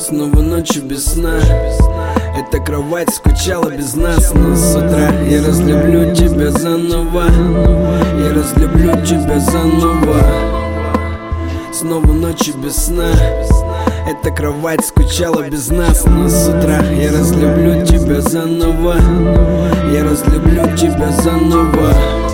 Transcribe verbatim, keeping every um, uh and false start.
Снова ночью без сна. Эта кровать скучала без нас, но с утра я разлюблю тебя заново. Я разлюблю тебя заново. Снова ночью без сна. Эта кровать скучала без нас, но с утра я разлюблю тебя заново. Я разлюблю тебя заново.